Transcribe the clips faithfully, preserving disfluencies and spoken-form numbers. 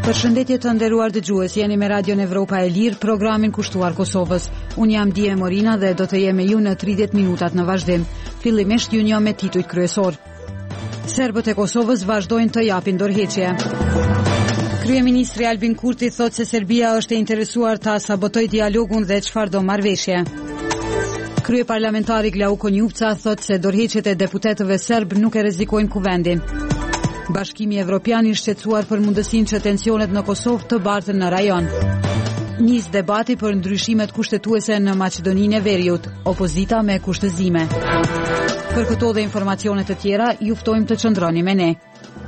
Përshëndetje të nderuar dëgjues, jeni me Radion Evropa e Lirë, programin kushtuar Kosovës. Unë jam Dije Morina dhe do të jem me ju në tridhjetë minutat në vazhdim. Fillimisht ju njoh me titujt kryesor. Serbët e Kosovës vazhdojnë të japin dorëheqje. Kryeministri Albin Kurti thotë se Serbia është e interesuar ta sabotojë dialogun dhe çfarë do marrëveshje. Kryeparlamentari Glauko Njupca thotë se dorëheqjet e deputetëve serb nuk e rrezikojnë kuvendin. Bashkimi Evropian i shqetësuar për mundësinë që tensionet në Kosovë të bartën në rajon. Nis debati për ndryshimet kushtetuese në Maqedoninë e Veriut, opozita me kushtëzime. Për këto dhe informacione të tjera, ju ftojmë të qëndroni me ne.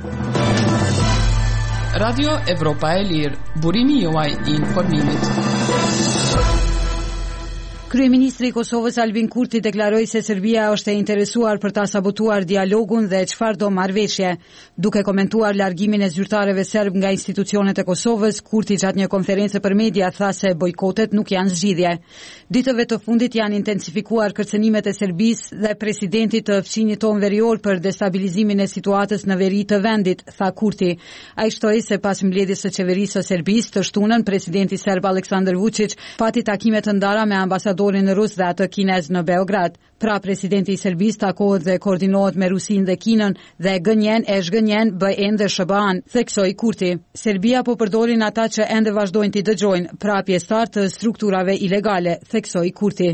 Radio Evropa e Lirë, burimi juaj i informimit. Kryeministri i Kosovës Albin Kurti deklaroi se Serbia është e interesuar për ta sabotuar dialogun dhe çfarë do marrëveshje. Duke komentuar largimin e zyrtarëve serb nga institucionet e Kosovës, Kurti gjatë një konferencë për media tha se bojkotet nuk janë zgjidhje. Ditëve të fundit janë intensifikuar kërcënimet e Serbisë dhe presidentit të fqinjit tonë verior për destabilizimin e situatës në veri të vendit, tha Kurti. Ai shtoi se pas mbledhjes së qeverisë së Serbisë të shtunën, presidenti serb Aleksandar Vučić pati takime të ndara me ambasadorët në Rus dhe atë kinez në Beograd. Pra presidenti i Serbisë takohet dhe koordinohet me Rusinë dhe Kinën dhe gënjen e zhgënjen B E N dhe S B A-n, theksoi Kurti. Serbia po përdorin ata që ende vazhdojnë t'i dëgjojnë, pra pjesëtar të strukturave ilegale, theksoi Kurti.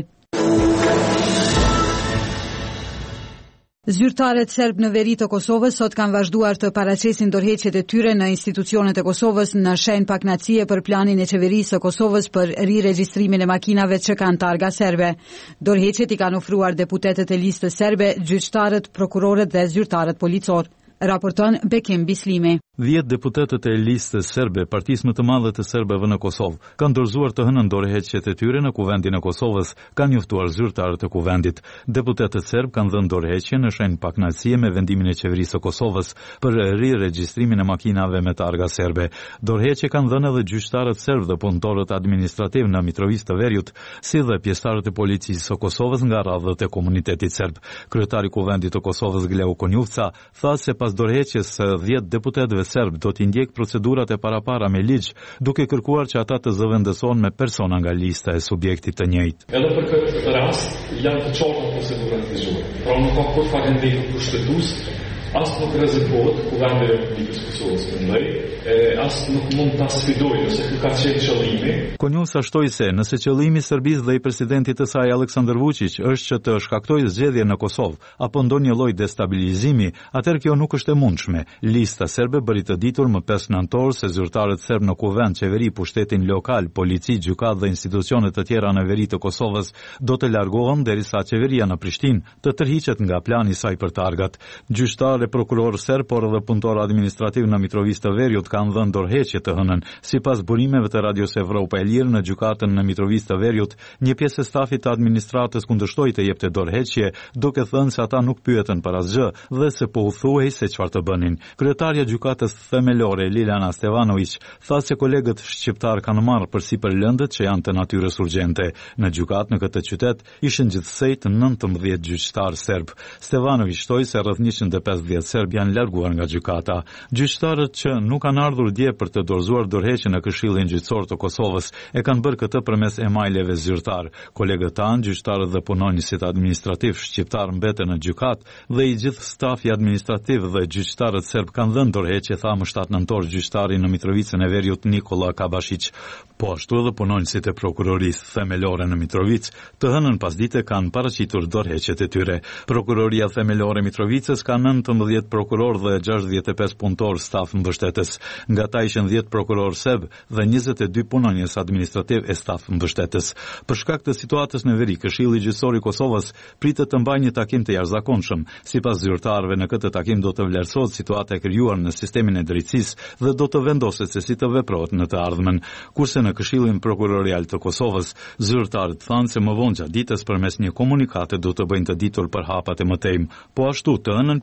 Zyrtarët serb në veri të Kosovës sot kanë vazhduar të paraqesin dorëheqjet e tyre në institucionet e Kosovës në shenjë pakënaqësie për planin e qeverisë së Kosovës për riregjistrimin e makinave që kanë targa serbe. Dorëheqjet i kanë ofruar deputetët e listës serbe, gjyqtarët, prokurorët dhe zyrtarët policor. Raporton Bekim Bislimi. Dhjetë deputetët e listës serbe, partisë më të madhe të serbëve në Kosovë, kanë dorëzuar të hënën dorëheqjet e tyre në kuvendin e Kosovës, kanë njoftuar zyrtarët e kuvendit. Deputetët serb kanë dhënë dorëheqje në shenjë pakënaqësie me vendimin e qeverisë së Kosovës për riregjistrimin e makinave me targa serbe. Dorëheqje kanë dhënë edhe gjyqtarët serb dhe punëtorët administrativ në Mitrovica të Veriut, si dhe pjesëtarët e policisë së Kosovës nga radhët e komunitetit serb. Kryetari i kuvendit të Kosovës Glauko Njupca tha se pas dorëheqjes së dhjetë deputetëve serb do t'i ndjek procedurat e parapara me ligj, duke kërkuar që ata të zëvendësohen me persona nga lista e subjektit të njëjtë. Edhe për këtë rast janë të qarta procedurat e zgjuar. Pra nuk ka kur falendim kushtetues, as nuk rrezikohet kuvendi i Republikës Kosovës mendoj, as nuk mund ta sfidojë nëse ky ka qenë qëllimi. Konjusa shtoi se nëse qëllimi i Serbisë dhe i presidentit të saj Aleksandar Vučić është që të shkaktojë zgjedhje në Kosovë apo ndonjë lloj destabilizimi, atëherë kjo nuk është e mundshme. Lista serbe bëri të ditur më pesë nëntor se zyrtarët serb në kuvend, qeveri, pushtetin lokal, polici, gjykatë dhe institucione të tjera në veri të Kosovës do të largohen derisa qeveria në Prishtinë të tërhiqet nga plani i saj për targat. Gjyqtar e prokuror serb, por edhe punëtor administrativ në Mitrovica të Veriut kanë dhënë dorëheqje të hënën. Sipas burimeve të Radios Evropa e Lirë në gjykatën në Mitrovica të Veriut, një pjesë e stafit të administratës kundërshtoi të jepte dorëheqje, duke thënë se ata nuk pyeten për asgjë dhe se po u thuhej se çfarë të bënin. Kryetarja e gjykatës themelore Liliana Stevanović tha se kolegët shqiptar kanë marrë përsipër lëndët që janë të natyrës urgjente. Në gjykatë në këtë qytet ishin gjithsej nëntëmbëdhjetë gjyqtar serb. Stevanović shtoi se rreth njëqind e pesëdhjetë serb janë larguar nga gjykata. Gjyqtarët që nuk kanë ardhur dje për të dorëzuar dorëheqjen në Këshillin Gjyqësor të Kosovës e kanë bërë këtë përmes emaileve zyrtar. Kolegët tanë, gjyqtarët dhe punonjësit administrativ shqiptar mbeten në gjykatë dhe i gjithë stafi administrativ dhe gjyqtarët serb kanë dhënë dorëheqje, tha më shtatë nëntor gjyqtari në Mitrovicën e Veriut Nikola Kabashić. Po ashtu edhe punonjësit e prokurorisë themelore në Mitrovic të hënën pasdite kanë paraqitur dorëheqjet e tyre. Prokuroria themelore Mitrovicës ka nëntëmbëdhjetë prokuror dhe gjashtëdhjetë e pesë punëtor staf mbështetës. Nga ta ishin dhjetë prokuror serb dhe njëzet e dy punonjës administrativ e staf mbështetës. Për shkak të situatës në veri, Këshilli Gjyqësor i Kosovës pritet të mbajë një takim të jashtëzakonshëm. Sipas zyrtarëve, në këtë takim do të vlerësohet situata e krijuar në sistemin e drejtësisë dhe do të vendoset se si të veprohet në të ardhmen. Kurse në Këshillin Prokurorial të Kosovës, zyrtarët thanë se më vonë gjatë ditës përmes një komunikate do të bëjnë të ditur për hapat e mëtejmë. Po ashtu, të hënën pjesëtarët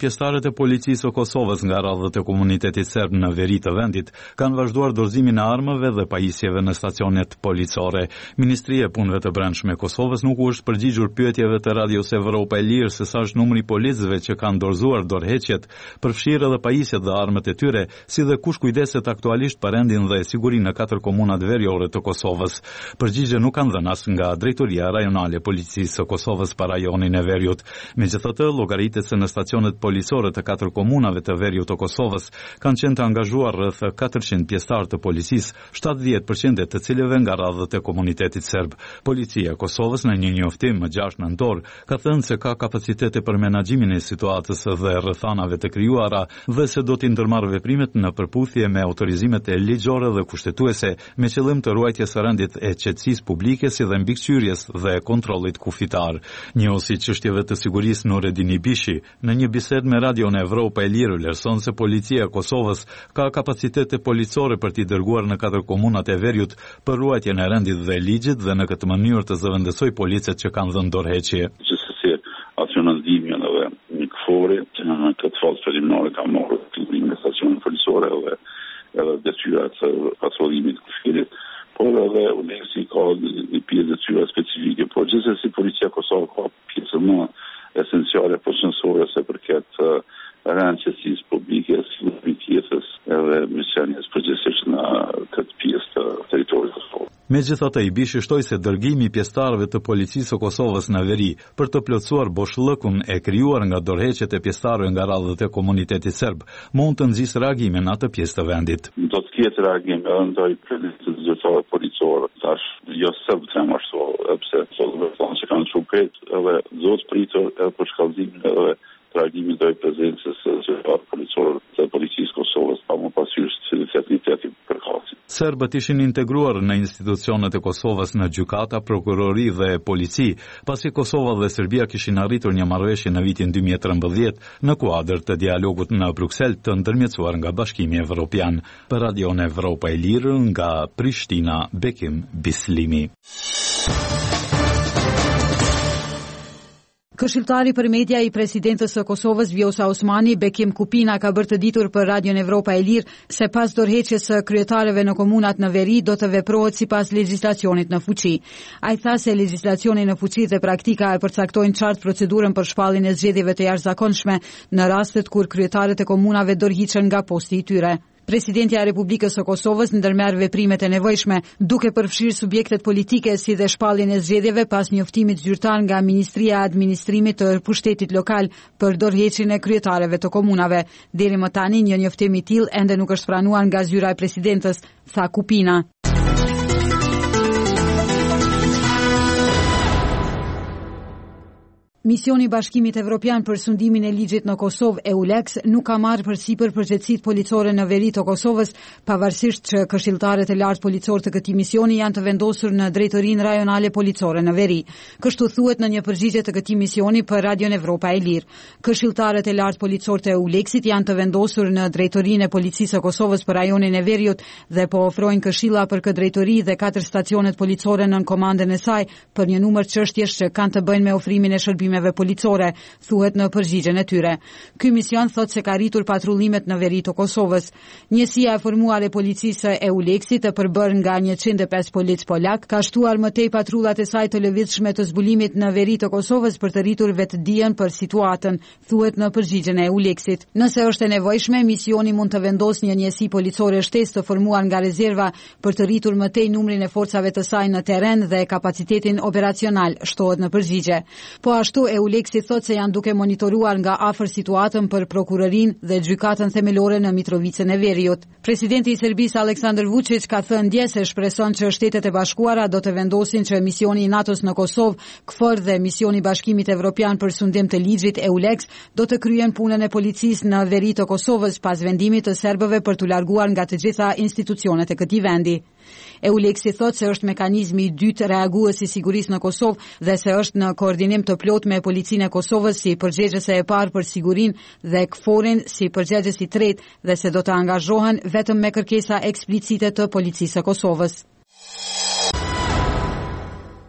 e policisë së Kosovës nga radhët e komunitetit serb në veri të vendit kanë vazhduar dorëzimin e armëve dhe pajisjeve në stacionet policore. Ministria e Punëve të Brendshme e Kosovës nuk u është përgjigjur pyetjeve të Radios Evropa e Lirë se sa është numri i policëve që kanë dorëzuar dorëheqjet, përfshirë edhe pajisjet dhe armët e tyre, si dhe kush kujdeset aktualisht për rendin dhe sigurinë në katër komunat veriore të Kosovës. Përgjigje nuk kanë dhënë as nga Drejtoria Rajonale e Policisë së Kosovës për rajonin e Veriut. Megjithatë, llogaritet se në stacionet policore të katër komunave të Veriut të Kosovës kanë qenë të angazhuar rreth katërqind pjesëtar të policisë, shtatëdhjetë përqind të cilëve nga radhët e komunitetit serb. Policia e Kosovës në një njoftim më gjashtë nëntor ka thënë se ka kapacitete për menaxhimin e situatës dhe rrethanave të krijuara dhe se do të ndërmarrë veprimet në përputhje me autorizimet e ligjore dhe kushtetuese me qëllim të ruajtjes së rendit e qetësisë publike si dhe mbikëqyrjes dhe kontrollit kufitar. Njëosi çështjeve të sigurisë Nureddin Ibishi në një bisedë me Radion Evropa e Lirë vlerëson se policia e Kosovës ka kapacitete policore për t'i dërguar në katër komunat e Veriut për ruajtjen e rendit dhe ligjit dhe në këtë mënyrë të zëvendësoj policët që kanë dhënë dorëheqje. Gjithsesi, acionalizimi edhe një këfori që në këtë fazë preliminare ka marrë fillimin e stacionit policore edhe edhe detyrat e patrollimit të kufirit, por edhe ULEX-i ka një pjesë detyra specifike, por gjithsesi policia e Kosovës ka pjesë më esenciale përshëndetësore se përket rëndësisë publike, sigurisë edhe mishenjes përgjithsisht në këtë pjesë të territorit të Kosovës. Megjithatë, Ibishi shtoi se dërgimi i pjesëtarëve të policisë së Kosovës në veri për të plotësuar boshllëkun e krijuar nga dorëheqjet e pjesëtarëve nga radhët e komunitetit serb mund të nxjisë reagimin në atë pjesë të vendit. Do të ketë reagim edhe ndaj policisë zyrtare policore, tash jo serb them ashtu, pse thonë që kanë çupet edhe zot pritur edhe për shkallëzimin edhe reagimi ndaj prezencës së zyrtarëve policore të policisë së Kosovës, pa më parasysh cilësitetin përkatësi. Serbët ishin integruar në institucionet e Kosovës në gjykata, prokurori dhe polici, pasi Kosova dhe Serbia kishin arritur një marrëveshje në vitin dy mijë e trembëdhjetë në kuadër të dialogut në Bruksel të ndërmjetësuar nga Bashkimi Evropian. Për Radion Evropa e Lirë nga Prishtina, Bekim Bislimi. Këshilltari për media i presidentës së Kosovës Vjosa Osmani, Bekim Kupina, ka bërë të ditur për Radion Evropa e Lirë se pas dorëheqjes së kryetarëve në komunat në veri do të veprohet sipas legjislacionit në fuqi. Ai tha se legjislacioni në fuqi dhe praktika e përcaktojnë qartë procedurën për shpalljen e zgjedhjeve të jashtëzakonshme në rastet kur kryetarët e komunave dorëhiqen nga posti i tyre. Presidentja e Republikës së Kosovës ndërmerr veprimet e nevojshme, duke përfshirë subjektet politike si dhe shpalljen e zgjedhjeve pas njoftimit zyrtar nga Ministria e Administrimit të Pushtetit Lokal për dorëheqjen e kryetarëve të komunave. Deri më tani një njoftim i tillë ende nuk është pranuar nga zyra e presidentës, tha Kupina. Misioni i Bashkimit Evropian për sundimin e ligjit në Kosovë, EULEX, nuk ka marrë përsipër përgjegjësitë policore në veri të Kosovës, pavarësisht që këshilltarët e lartë policor të këtij misioni janë të vendosur në Drejtorinë Rajonale Policore në veri. Kështu thuhet në një përgjigje të këtij misioni për Radion Evropa e Lirë. Këshilltarët e lartë policor të EULEX-it janë të vendosur në Drejtorinë e Policisë së Kosovës për rajonin e Veriut dhe po ofrojnë këshilla për këtë drejtori dhe katër stacionet policore nën komandën e saj për një numër çështjesh që kanë të bëjnë me ofrimin e shërbimeve policore, thuhet në përgjigjen e tyre. Ky mision thotë se ka rritur patrullimet në veri të Kosovës. Njësia e formuar e policisë së EULEX-it të përbërë nga njëqind e pesë polic polak ka shtuar më tej patrullat e saj të lëvizshme të zbulimit në veri të Kosovës për të rritur vetëdijen për situatën, thuhet në përgjigjen e EULEX-it. Nëse është e nevojshme, misioni mund të vendosë një njësi policore shtesë të formuar nga rezerva për të rritur më tej numrin e forcave të saj në terren dhe kapacitetin operacional, shtohet në përgjigje. Po ashtu EULEX-i thotë se janë duke monitoruar nga afër situatën për prokurorinë dhe gjykatën themelore në Mitrovicën e Veriut. Presidenti i Serbisë Aleksandar Vučić ka thënë dje se shpreson që Shtetet e Bashkuara do të vendosin që misioni i NATO-s në Kosovë, KFOR dhe misioni i Bashkimit Evropian për sundim të ligjit EULEX do të kryen punën e policisë në veri të Kosovës pas vendimit të serbëve për t'u larguar nga të gjitha institucionet e këtij vendi. EULEX-i thotë se është mekanizmi i dytë reagues i sigurisë në Kosovë dhe se është në koordinim të plot me policinë e Kosovës si përgjegjëse e parë për sigurinë dhe KFOR-in si përgjegjës i tretë dhe se do të angazhohen vetëm me kërkesa eksplicite të policisë së Kosovës.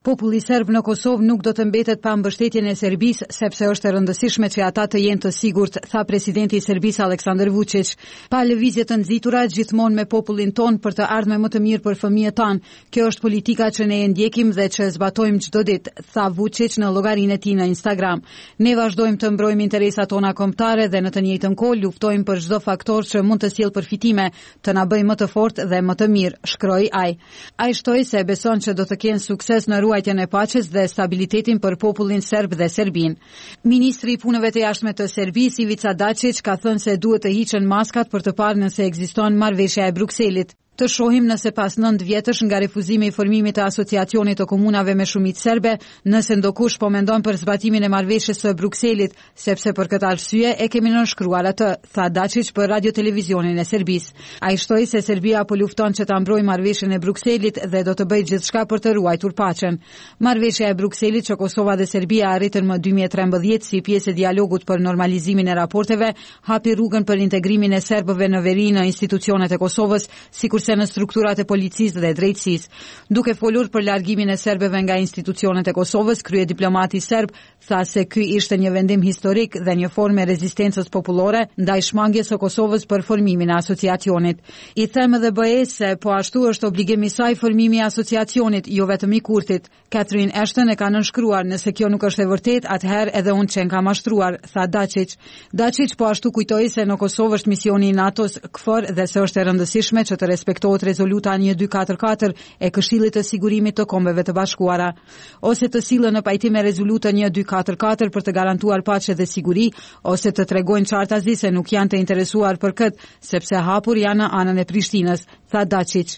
Populli serb në Kosovë nuk do të mbetet pa mbështetjen e Serbisë, sepse është e rëndësishme që ata të jenë të sigurt, tha presidenti i Serbisë Aleksandar Vučić. Pa lëvizje të nxitura gjithmonë me popullin ton për të ardhme më të mirë për fëmijët tanë. Kjo është politika që ne e ndjekim dhe që zbatojmë çdo ditë, tha Vučić në llogarinë e tij në Instagram. Ne vazhdojmë të mbrojmë interesat tona kombëtare dhe në të njëjtën kohë luftojmë për çdo faktor që mund të sjellë përfitime, të na bëjë më të fortë dhe më të mirë, shkroi ai. Ai shtoi se beson që do të kenë sukses në ruajtjen e paqes dhe stabilitetin për popullin serb dhe Serbin. Ministri i punëve të jashtme të Serbisë, Ivica Dačić, ka thënë se duhet të hiqen maskat për të parë nëse ekziston marrëveshja e Brukselit. Të shohim nëse pas nëntë vjetësh nga refuzimi i formimit të asociacionit të komunave me shumicë serbe, nëse ndokush po mendon për zbatimin e marrëveshjes së Brukselit, sepse për këtë arsye e kemi nënshkruar atë, tha Dačić për radio televizionin e Serbisë. Ai shtoi se Serbia po lufton që ta mbrojë marrëveshjen e Brukselit dhe do të bëjë gjithçka për të ruajtur paqen. Marrëveshja e Brukselit që Kosova dhe Serbia arritën më dy mijë e trembëdhjetë si pjesë e dialogut për normalizimin e raporteve, hapi rrugën për integrimin e serbëve në veri në institucionet e Kosovës, sikur se në strukturat e policisë dhe drejtësisë. Duke folur për largimin e serbëve nga institucionet e Kosovës, krye diplomati serb tha se ky ishte një vendim historik dhe një formë e rezistencës popullore ndaj shmangjes së Kosovës për formimin e asociacionit. I them edhe B E-s se po ashtu është obligim i saj formimi i asociacionit, jo vetëm i Kurtit. Catherine Ashton e ka nënshkruar, nëse kjo nuk është e vërtet, atëherë edhe unë që kam mashtruar, tha Dačić. Dačić po ashtu kujtoi se në Kosovë është misioni i NATO-s K F O R dhe se është e rëndësishme që të respektohet rezoluta një dy katër katër e Këshillit të Sigurimit të Kombeve të Bashkuara, ose të sillen në pajtim me rezolutën një dy katër katër për të garantuar paqe dhe siguri, ose të tregojnë qartazi se nuk janë të interesuar për këtë, sepse hapur janë në anën e Prishtinës, tha Dačić.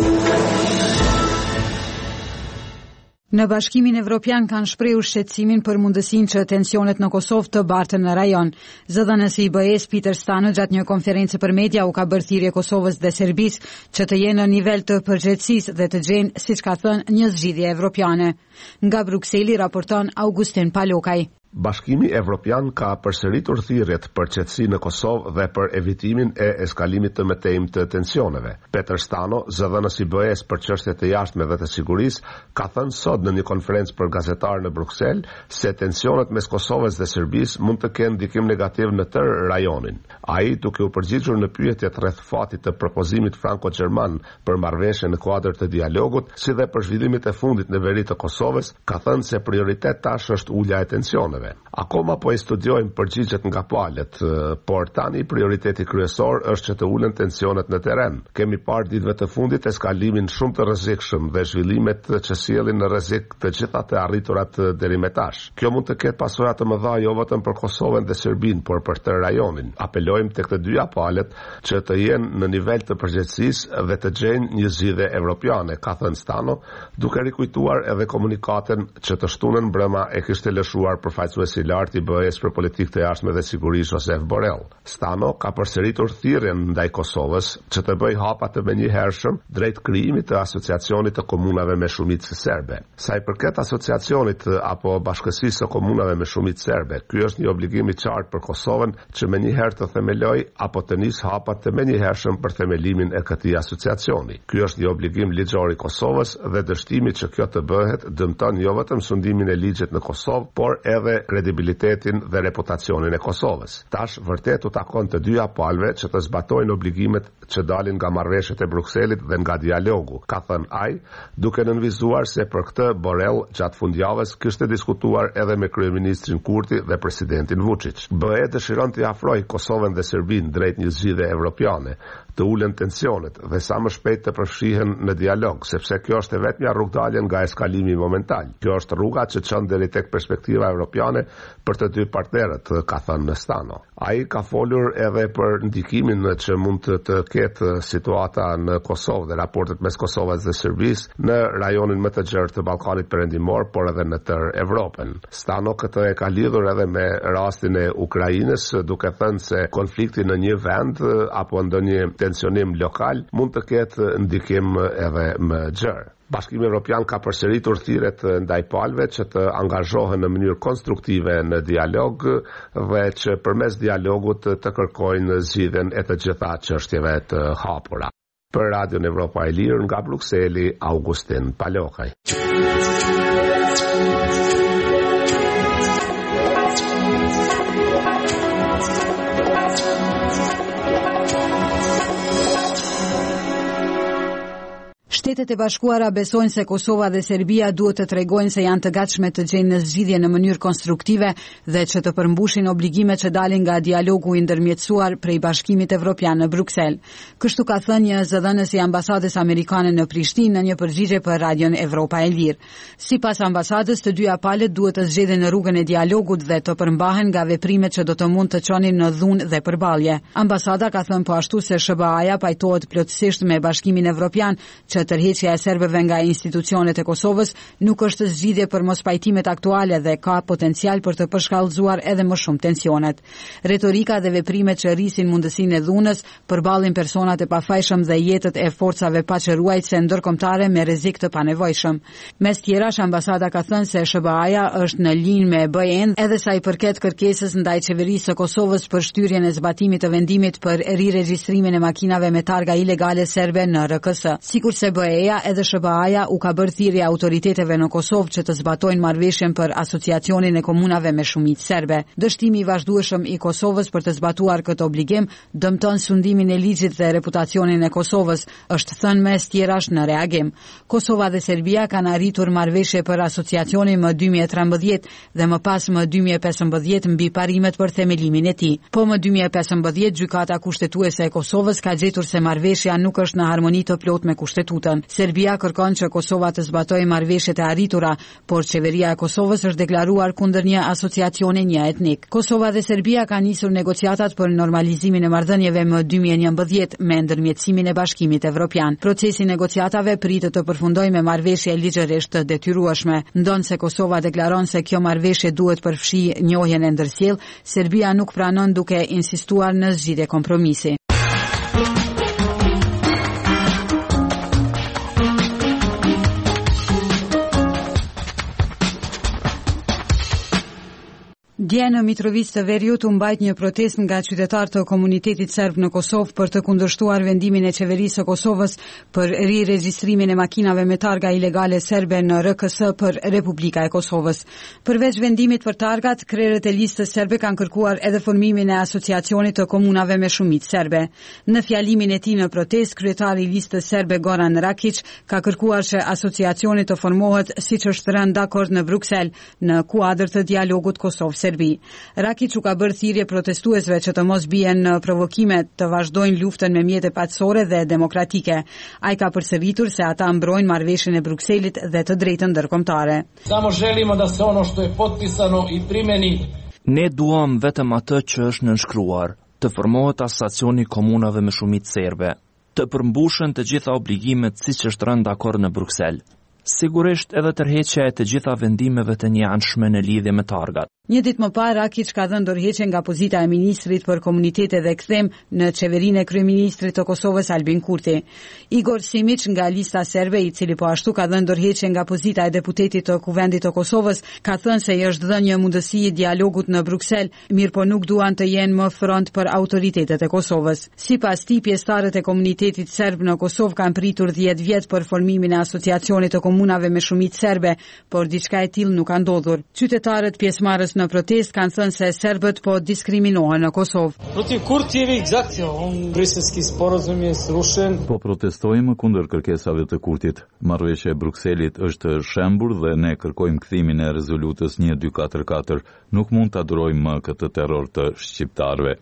Në Bashkimin Evropian kanë shprehur shqetësimin për mundësinë që tensionet në Kosovë të bartën në rajon. Zëdhënësi i B E-s Peter Stano gjatë një konferencë për media u ka bërë thirrje Kosovës dhe Serbisë që të jenë në nivel të përgjegjësisë dhe të gjejnë, siç ka thënë, një zgjidhje evropiane. Nga Brukseli raporton Augustin Palokaj. Bashkimi Evropian ka përsëritur thirrjet për qetësi në Kosovë dhe për evitimin e eskalimit të mëtejmë të tensioneve. Peter Stano, zëdhënës i B E-s për çështjet e jashtme dhe të sigurisë, ka thënë sot në një konferencë për gazetarë në Bruksel se tensionet mes Kosovës dhe Serbisë mund të kenë ndikim negativ në tërë rajonin. Ai, duke u përgjigjur në pyetjet rreth fatit të propozimit franko-gjerman për marrëveshje në kuadër të dialogut, si dhe për zhvillimit e fundit në veri të Kosovës, ka thënë se prioritet tash është ulja e tensioneve. Akoma po e studiojmë përgjigjet nga palët, por tani prioriteti kryesor është që të ulen tensionet në terren. Kemi parë ditëve të fundit eskalimin shumë të rrezikshëm dhe zhvillimet që sjellin në rrezik të gjitha të arriturat deri më tash. Kjo mund të ketë pasoja të mëdha jo vetëm për Kosovën dhe Serbinë, por për tërë rajonin. Apelojmë tek të dyja palët që të jenë në nivel të përgjegjësisë dhe të gjejnë një zgjidhje evropiane, ka thënë Stano, duke rikujtuar edhe komunikatën që të shtunën mbrëma e kishte lëshuar përfaqësuesi i lartë i B E-s për politikë të jashtme dhe siguri Josef Borrell. Stano ka përsëritur thirrjen ndaj Kosovës që të bëjë hapa të menjëhershëm drejt krijimit të asociacionit të komunave me shumicë serbe. Sa i përket asociacionit apo bashkësisë së komunave me shumicë serbe, ky është një obligim i qartë për Kosovën që menjëherë të themelojë apo të nisë hapa të menjëhershëm për themelimin e këtij asociacioni. Ky është një obligim ligjor i Kosovës dhe dështimi që kjo të bëhet dëmton jo vetëm sundimin e ligjit në Kosovë, por edhe kredibilitetin dhe reputacionin e Kosovës. Tash vërtet u takon të dyja palëve që të zbatojnë obligimet që dalin nga marrëveshjet e Brukselit dhe nga dialogu, ka thënë ai, duke nënvizuar se për këtë Borrell gjatë fundjavës kishte diskutuar edhe me kryeministrin Kurti dhe presidentin Vučić. B E dëshiron të afrojë Kosovën dhe Serbinë drejt një zgjidhje evropiane, të ulen tensionet dhe sa më shpejt të përfshihen në dialog, sepse kjo është e vetmja rrugdalje nga eskalimi momental. Kjo është rruga që çon deri tek perspektiva evropiane për të dy partnerët, ka thënë Stano. Ai ka folur edhe për ndikimin që mund të, të ketë situata në Kosovë dhe raportet mes Kosovës dhe Serbisë në rajonin më të gjerë të Ballkanit Perëndimor, por edhe në tërë Evropën. Stano këtë e ka lidhur edhe me rastin e Ukrainës, duke thënë se konflikti në një vend apo ndonjë tensionim lokal mund të ketë ndikim edhe më gjerë. Bashkimi Evropian ka përsëritur thirrjet ndaj palëve që të angazhohen në mënyrë konstruktive në dialog dhe që përmes dialogut të kërkojnë zgjidhjen e të gjitha çështjeve të hapura. Për Radion Evropa e Lirë nga Brukseli, Augustin Palokaj. Shtetet e Bashkuara besojnë se Kosova dhe Serbia duhet të tregojnë se janë të gatshme të gjejnë në zgjidhje në mënyrë konstruktive dhe që të përmbushin obligimet që dalin nga dialogu i ndërmjetësuar prej Bashkimit Evropian në Bruksel. Kështu ka thënë një zëdhënës i ambasadës amerikane në Prishtinë në një përgjigje për Radion Evropa e Lirë. Sipas ambasadës, të dyja palët duhet të zgjedhin në rrugën e dialogut dhe të përmbahen nga veprimet që do të mund të çonin në dhunë dhe përballje. Ambasada ka thënë po ashtu se S B A-ja pajtohet plotësisht me Bashkimin Evropian që tërheqja e serbëve nga institucionet e Kosovës nuk është zgjidhje për mos pajtimet aktuale dhe ka potencial për të përshkallëzuar edhe më shumë tensionet. Retorika dhe veprimet që rrisin mundësinë e dhunës përballin personat e pafajshëm dhe jetët e forcave paqëruajtëse ndërkombëtare me rrezik të panevojshëm. Mes tjerash, ambasada ka thënë se S B A-ja është në linjë me B E-n edhe sa i përket kërkesës ndaj qeverisë së Kosovës për shtyrjen e zbatimit të vendimit për riregjistrimin e makinave me targa ilegale serbe në R K S. Sikurse B E-ja edhe S B A-ja u ka bërë thirrje autoriteteve në Kosovë që të zbatojnë marrëveshjen për asociacionin e komunave me shumicë serbe. Dështimi i vazhdueshëm i Kosovës për të zbatuar këtë obligim dëmton sundimin e ligjit dhe reputacionin e Kosovës, është thënë mes tjerash në reagim. Kosova dhe Serbia kanë arritur marrëveshje për asociacionin më dy mijë e trembëdhjetë dhe më pas më dy mijë e pesëmbëdhjetë mbi parimet për themelimin e tij. Po më dy mijë e pesëmbëdhjetë gjykata kushtetuese e Kosovës ka gjetur se marrëveshja nuk është në harmoni të plotë me kushtetutën. Serbia kërkon që Kosova të zbatojë marrëveshjet e arritura, por qeveria e Kosovës është deklaruar kundër një asociacioni një etnik. Kosova dhe Serbia kanë nisur negociatat për normalizimin e marrëdhënieve më dy mijë e njëmbëdhjetë me ndërmjetësimin e Bashkimit Evropian. Procesi i negociatave pritet të përfundojë me marrëveshje ligjërisht të detyrueshme. Ndonse Kosova deklaron se kjo marrëveshje duhet përfshi njohjen e ndërsjellë, Serbia nuk pranon duke insistuar në zgjidhje kompromisi. Dje në Mitrovic të Veriut u mbajt një protestë nga qytetarë të komunitetit serb në Kosovë për të kundërshtuar vendimin e qeverisë së Kosovës për riregjistrimin e makinave me targa ilegale serbe në R K S për Republika e Kosovës. Përveç vendimit për targat, krerët e listës serbe kanë kërkuar edhe formimin e asociacionit të komunave me shumicë serbe. Në fjalimin e tij në protestë, kryetari i listës serbe Goran Rakic ka kërkuar që asociacioni të formohet siç është rënë dakord në Bruksel në kuadër të dialogut Kosovë-Serbi. Rakic u ka bërë thirrje protestuesve që të mos bien në provokime, të vazhdojnë luftën me mjete paqësore dhe demokratike. Ai ka përsëritur se ata mbrojnë marrëveshjen e Brukselit dhe të drejtën ndërkombëtare. Samo želimo da se ono što je potpisano i primeni. Ne duam vetëm atë që është nënshkruar, të formohet asociacioni komunave me shumicë serbe, të përmbushen të gjitha obligimet siç është rënë dakord në Bruksel. Sigurisht edhe tërheqja e të gjitha vendimeve të njëanshme në lidhje me targat. Një ditë më parë, Rakic ka dhënë dorëheqje nga pozita e ministrit për komunitete dhe kthem në qeverinë e kryeministrit të Kosovës Albin Kurti. Igor Simic nga lista serbe, i cili po ashtu ka dhënë dorëheqje nga pozita e deputetit të Kuvendit të Kosovës, ka thënë se i është dhënë një mundësi i dialogut në Bruksel, mirë po nuk duan të jenë më front për autoritetet e Kosovës. Sipas tij, pjesëtarët e komunitetit serb në Kosovë kanë pritur dhjetë vjet për formimin e asociacionit të komunave me shumicë serbe, por diçka e tillë nuk ka ndodhur. Qytetarët pjesëmarrës në protest kanë thënë se serbët po diskriminohen në Kosovë. Protiv Kurtijeve akcija, on Briselski sporazum je srušen. Po protestojmë kundër kërkesave të Kurtit. Marrëveshja e Brukselit është shembur dhe ne kërkojmë kthimin e rezolutës një dy katër katër. Nuk mund ta durojmë më këtë terror të shqiptarëve.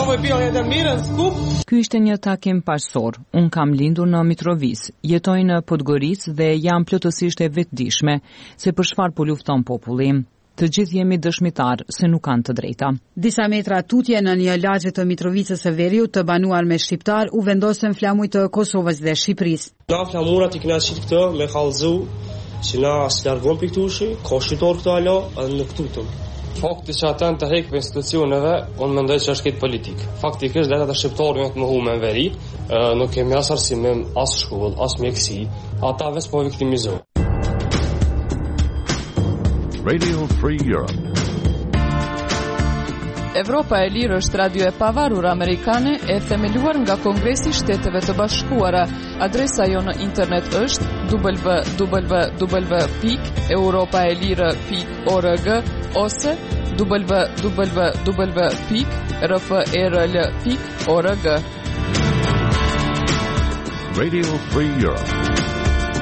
Ky ishte një takim paqësor. Un kam lindur në Mitrovic, jetoj në Podgoricë dhe jam plotësisht e vetëdijshme se për çfarë po lufton populli. Të gjithë jemi dëshmitar se nuk kanë të drejta. Disa metra tutje në një lagje të Mitrovicës së Veriut, të banuar me shqiptar, u vendosën flamujt të Kosovës dhe Shqipërisë. Na flamurat i kena qitë këtë me kallëzu që na s'largon për këtushi, ka shqitor këtë alo edhe në këtutëm. Fakti që ata të hekë për institucioneve, unë mendoj që është këtë politik. Faktikisht dhe ata shqiptarë me të më hu me në veri, nuk kemi as arsimim, as shkollë, as mjekësi, ata ves po viktimizohë. Radio Free Europe. Evropa e Lirë është radio e pavarur amerikane e themeluar nga Kongresi i Shteteve të Bashkuara. Adresa jo në internet është w w w pikë europaelire pikë org ose w w w pikë r f e r l pikë org. Radio Free Europe.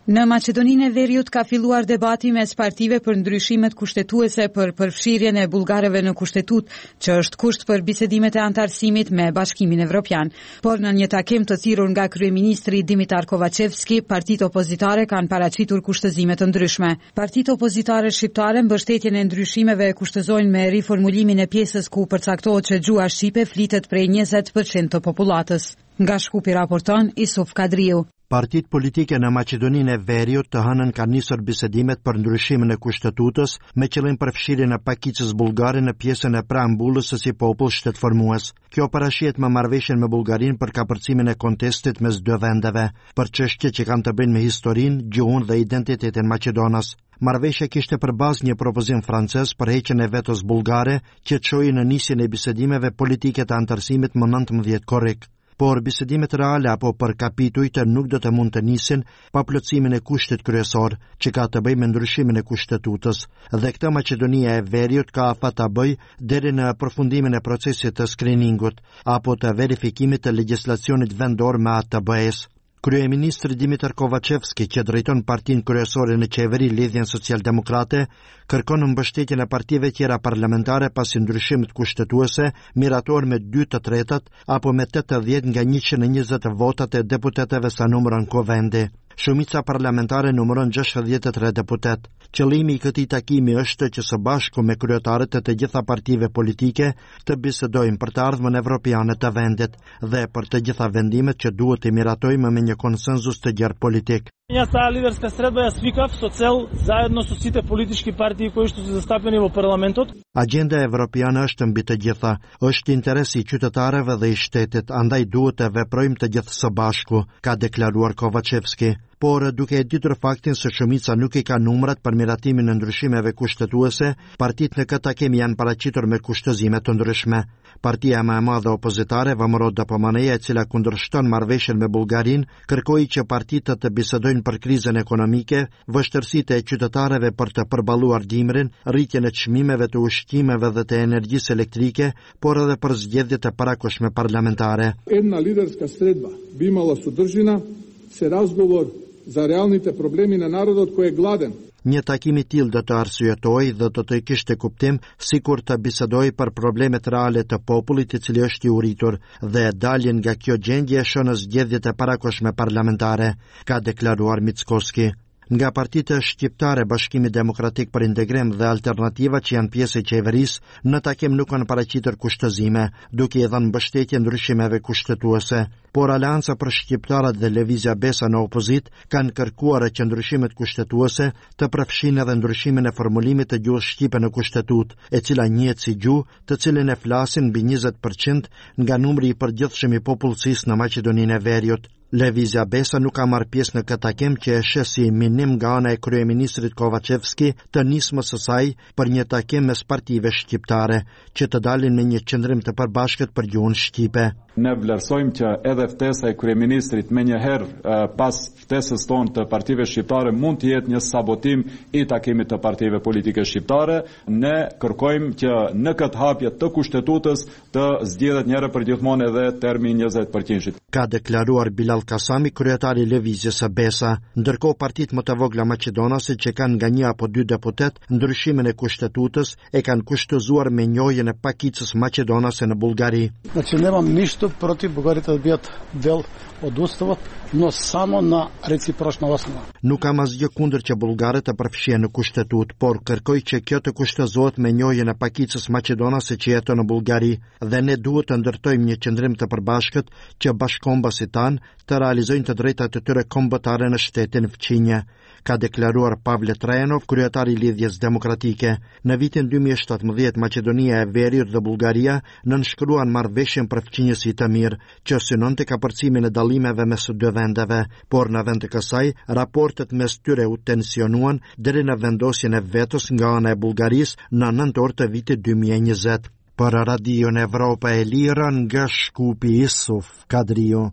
Në Maqedoninë e Veriut ka filluar debati mes partive për ndryshimet kushtetuese për përfshirjen e bullgarëve në kushtetutë, që është kusht për bisedimet e antarësimit me Bashkimin Evropian. Por në një takim të thirrur nga kryeministri Dimitar Kovacevski, partitë opozitare kanë paraqitur kushtëzime të ndryshme. Partitë opozitare shqiptare mbështetjen e ndryshimeve e kushtëzojnë me riformulimin e pjesës ku përcaktohet që gjuha shqipe flitet prej njëzet përqind të popullatës. Nga Shkupi raporton Isuf Kadriu. Partitë politike në Maqedoninë e Veriut të hënën kanë nisur bisedimet për ndryshimin e kushtetutës me qëllim përfshirjen e pakicës bullgare në pjesën e preambullës së si popull shtetformues. Kjo parashihet me marrëveshjen me Bullgarinë për kapërcimin e kontestit mes dy vendeve, për çështje që kanë të bëjnë me historinë, gjuhën dhe identitetin maqedonas. Marrëveshja kishte për bazë një propozim francez për heqjen e vetos bullgare që çoi në nisjen e bisedimeve politike të antarësimit më nëntëmbëdhjetë korrik. Por bisedimet reale apo për kapitujtë nuk do të mund të nisin pa plotësimin e kushtit kryesor, që ka të bëjë me ndryshimin e kushtetues, dhe këtë Maqedonia e Veriut ka afat ta bëjë deri në përfundimin e procesit të screeningut apo të verifikimit të legjislacionit vendor me atë të B E-s. Kryeministri Dimitar Kovacevski, që drejton partinë kryesore në qeveri Lidhjen Social-Demokrate, kërkon mbështetjen e partive tjera parlamentare pasi ndryshimit kushtetuese mirator me dy të tretat apo me tetëdhjetë nga njëqind e njëzet votat e deputetëve sa numëron Kovendi. Shumica parlamentare numëron gjashtëdhjetë e tre deputet. Qëllimi i këtij takimi është që së bashku me kryetarët e të gjitha partive politike të bisedojnë për të ardhmen evropiane të vendit dhe për të gjitha vendimet që duhet të miratojmë me një konsenzus të gjerë politik. Ја таа лидерска средба ја свикав со цел заедно со сите политички партии кои што се застапени во парламентот. Agenda evropiane është mbi të gjitha, është interesi i qytetarëve dhe i shtetit, andaj duhet të veprojmë të gjithë së bashku, ka deklaruar Kovacevski. Por duke e ditur faktin se shumica nuk i ka numrat për miratimin e ndryshimeve kushtetuese, partitë në këtë takim janë paraqitur me kushtëzime të ndryshme. Partia më e madhe opozitare, Vamorod D P M N-ja, e cila kundërshton marrëveshjen me Bullgarinë, kërkoi që partitë të bisedojnë për krizën ekonomike, vështirësitë e qytetarëve për të përballuar dimrin, rritjen e çmimeve të ushqimeve dhe të energjisë elektrike, por edhe për zgjedhjet e parakoshme parlamentare. Една лидерска средба би имала содржина се разговор za realните problemi në narodot ku e gladën. Një takim i tillë do të arsyetoj dhe do të kishte kuptim sikur të bisedoj për problemet reale të popullit i cili është i uritur dhe daljen nga kjo gjendje shon në zgjedhjet e parakoshme parlamentare, ka deklaruar Mickoski. Nga partitë shqiptare, Bashkimi Demokratik për Integrim dhe Alternativa që janë pjesë e qeverisë, në takim nuk kanë paraqitur kushtëzime, duke i dhënë mbështetje ndryshimeve kushtetuese. Por Aleanca për Shqiptarët dhe Lëvizja Besa në opozit kanë kërkuar që ndryshimet kushtetuese të përfshinë edhe ndryshimin e formulimit të gjuhës shqipe në kushtetut, e cila njihet si gjuhë të cilën e flasin mbi njëzet përqind nga numri i përgjithshëm i popullsisë në Maqedoninë e Veriut. Lëvizja Besa nuk ka marrë pjesë në këtë takim që e sheh si minim nga ana e kryeministrit Kovacevski të nismës së saj për një takim mes partive shqiptare që të dalin me një qendrim të përbashkët për gjuhën shqipe. Ne vlerësojmë që edhe ftesa e kryeministrit me njëherë pas ftesës tonë të partive shqiptare mund të jetë një sabotim i takimit të partive politike shqiptare. Ne kërkojmë që në këtë hapje të kushtetutës të zgjedhet njëherë për gjithmonë edhe termi njëzet përqind. Ka deklaruar Bilal Kasami, kryetari i Lëvizjes së Besa, ndërkohë partitë më të vogla maqedonase që kanë nga një apo dy deputet ndryshimin e kushtetutës e kanë kushtëzuar me njohjen e pakicës maqedonase në Bullgari. Значи немам ништо против бугарите да бидат дел од уставот, но само на реципрочна основа. Nuk kam asgjë kundër që bullgarët të përfshihen në kushtetut, por kërkoj që kjo të kushtëzohet me njohjen e pakicës maqedonase që jeton në Bullgari dhe ne duhet të ndërtojmë një qendrim të përbashkët që bashkëkombasit tanë të realizojnë të drejtat e tyre kombëtare në shtetin fqinje, ka deklaruar Pavle Trajanov, kryetari i Lidhjes Demokratike. Në vitin dy mijë e shtatëmbëdhjetë, Maqedonia e Veriut dhe Bullgaria nënshkruan marrëveshjen për fqinjësi të mirë, që synonte kapërcimin e dallimeve mes dy vendeve, por në vend të kësaj, raportet mes tyre u tensionuan deri në vendosjen e vetos nga ana e Bullgarisë në nëntor të vitit dy mijë e njëzet. Për Radion Evropa e Lirë, nga Shkupi, Isuf Kadriu.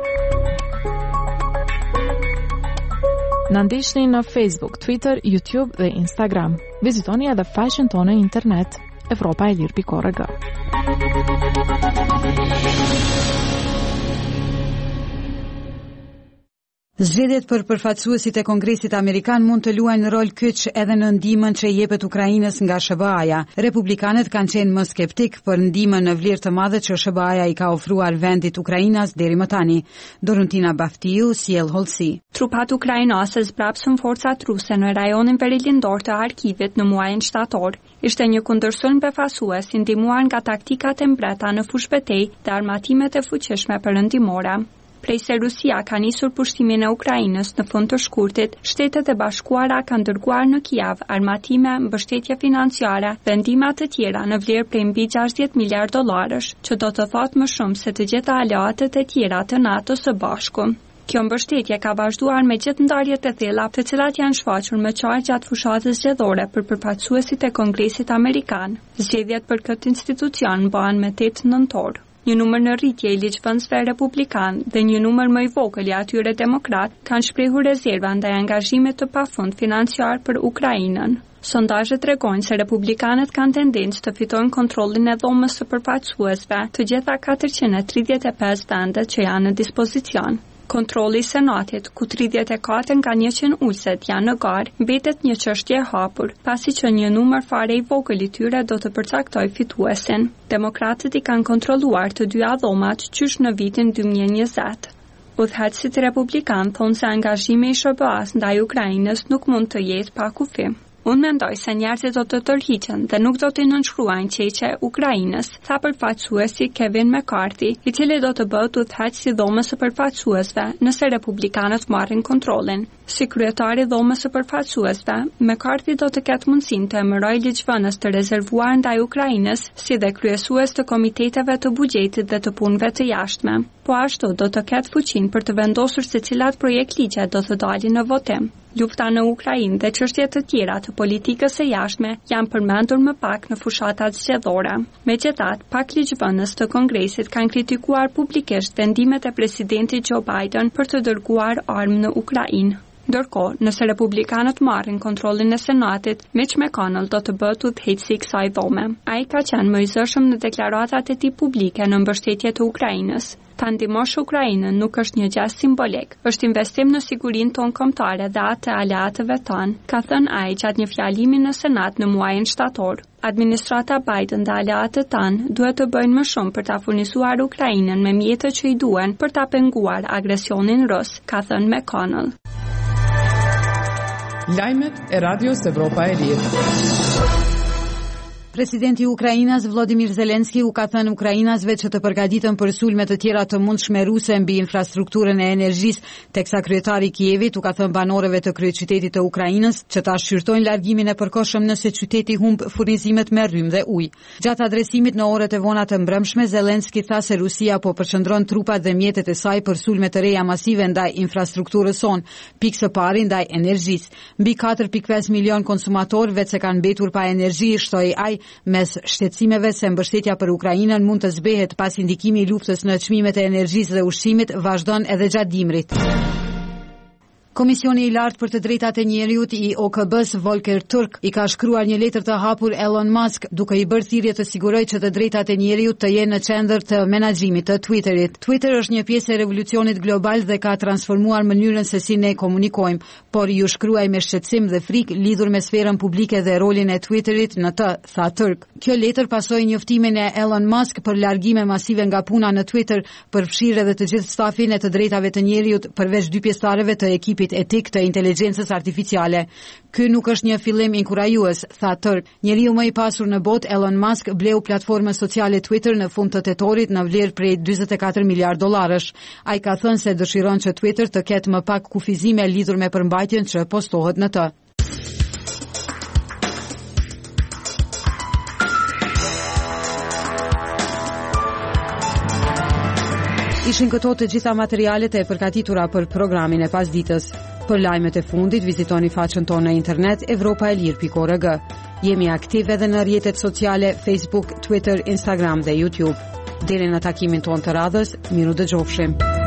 Na ndiqni në Facebook, Twitter, YouTube dhe Instagram. Vizitoni edhe faqen tonë internet evropa e lirë pikë org. Zgjedhjet për përfaqësuesit e Kongresit Amerikan mund të luajnë rol kyç edhe në ndihmën që jepet Ukrainës nga S B A-ja. Republikanët kanë qenë më skeptik për ndihmën në vlerë të madhe që S B A-ja i ka ofruar vendit Ukrainas deri më tani. Dorontina Baftiu sjell hollësi. Trupat ukrainase zbrapsën forcat ruse në rajonin perindor të Harkivit në muajin shtator. Ishte një kundërsulm befasues i ndihmuar nga taktikat e mbreta në fushbetej dhe armatimet e fuqishme perëndimore. Prej se Rusia ka nisur pushtimin e Ukrainës në fund të shkurtit, Shtetet e Bashkuara kanë dërguar në Kiev armatime, mbështetje financiare dhe ndihma të tjera në vlerë prej mbi gjashtëdhjetë miliardë dollarësh, që do të thotë më shumë se të gjitha aleatët e tjera të NATO-s së bashku. Kjo mbështetje ka vazhduar me gjithë ndarjet e thella, të cilat janë shfaqur më qartë gjatë fushatës zgjedhore për përfaqësuesit e Kongresit Amerikan. Zgjedhjet për këtë institucion bëhen me tetë nëntor. Një numër në rritje i ligjvënësve republikan dhe një numër më i vogël i atyre demokrat kanë shprehur rezerva ndaj angazhimit të pafund financiar për Ukrainën. Sondazhet tregojnë se republikanët kanë tendencë të fitojnë kontrollin e dhomës së përfaqësuesve të gjitha katërqind e tridhjetë e pesë vendet që janë në dispozicion. Kontrolli i Senatit, ku tridhjetë e katër nga njëqind ulëset janë në garë, mbetet një çështje e hapur, pasi që një numër fare i vogël i tyre do të përcaktojë fituesin. Demokratët i kanë kontrolluar të dyja dhomat qysh në vitin dy mijë e njëzet. Udhëheqësit republikan thonë se angazhimi i S B A-s ndaj Ukrainës nuk mund të jetë pa kufi. Unë mendoj se njerëzit do të tërhiqen dhe nuk do të nënshkruajnë qeqe Ukrainës, tha përfaqësuesi Kevin McCarthy, i cili do të bëhet udhëheqës i dhomës së përfaqësuesve nëse republikanët marrin kontrollin. Si kryetari i dhomës së përfaqësuesve, McCarthy do të ketë mundësinë të emërojë ligjvënës të rezervuar ndaj Ukrainës, si dhe kryesues të komiteteve të buxhetit dhe të punëve të jashtme. Po ashtu do të ketë fuqinë për të vendosur se cilat projekt ligje do të dalin në votim. Lufta në Ukrainë dhe çështjet të tjera të politikës së jashtme janë përmendur më pak në fushatat zgjedhore. Megjithatë, pak ligjvënës të Kongresit kanë kritikuar publikisht vendimet e presidentit Joe Biden për të dërguar armë në Ukrainë. Ndërkohë, nëse republikanët marrin kontrollin e Senatit, Mitch McConnell do të bëhet udhëheqësi i kësaj dhome. Ai ka qenë më i zëshëm në deklaratat e tij publike në mbështetje të Ukrainës. Ta ndihmosh Ukrainën nuk është një gjest simbolik, është investim në sigurinë tonë kombëtare dhe atë të aleatëve tanë, ka thënë ai gjatë një fjalimi në Senat në muajin shtator. Administrata Biden dhe aleatët tanë duhet të bëjnë më shumë për ta furnizuar Ukrainën me mjetët që i duhen për ta penguar agresionin rus, ka thënë McConnell. Lajmet e Radios Evropa e Lirë. Presidenti i Ukrainës Volodymyr Zelensky u ka thënë ukrainasve që të përgatiten për sulme të tjera të mundshme ruse mbi infrastrukturën e energjisë, teksa kryetari i Kievit u ka thënë banorëve të kryeqytetit të Ukrainës që ta shqyrtojnë largimin e përkohshëm nëse qyteti humb furnizimet me rrymë dhe ujë. Gjatë adresimit në orët e vona të mbrëmshme, Zelensky tha se Rusia po përqendron trupat dhe mjetet e saj për sulme të reja masive ndaj infrastrukturës sonë, pikë së pari ndaj energjisë. Mbi katër pikë pesë milion konsumatorë vetë se kanë mbetur pa energji, shtoi ai, mes shtetësimeve se mbështetja për Ukrainën mund të zbehet pas indikimi i luftës në çmimet e energjisë dhe ushqimit vazhdon edhe gjatë dimrit. Komisioni i lartë për të drejtat e njeriut i O K B-s Volker Turk i ka shkruar një letër të hapur Elon Musk duke i bërë thirrje të sigurojë që të drejtat e njeriut të jenë në qendër të menaxhimit të Twitterit. Twitter është një pjesë e revolucionit global dhe ka transformuar mënyrën se si ne komunikojmë, por ju shkruaj me shqetësim dhe frikë lidhur me sferën publike dhe rolin e Twitterit në të, tha Turk. Kjo letër pasoi njoftimin e Elon Musk për largime masive nga puna në Twitter, përfshirë edhe të gjithë stafin e të drejtave të njeriut përveç dy pjesëtarëve të ekipit etik të inteligjencës artificiale. Ky nuk është një fillim inkurajues, tha Turk. Njeriu më i pasur në botë, Elon Musk, bleu platformën sociale Twitter në fund të tetorit në vlerë prej njëzet e katër miliardë dollarësh. Ai ka thënë se dëshiron që Twitter të ketë më pak kufizime lidhur me përmbajtjen që postohet në të. Ishin këto të gjitha materialet e përgatitura për programin e pasditës. Për lajmet e fundit, vizitoni faqen tonë në internet evropa e lirë pikë org. Jemi aktiv edhe në rrjetet sociale Facebook, Twitter, Instagram dhe YouTube. Deri në takimin tonë të radhës, miru dëgjofshim.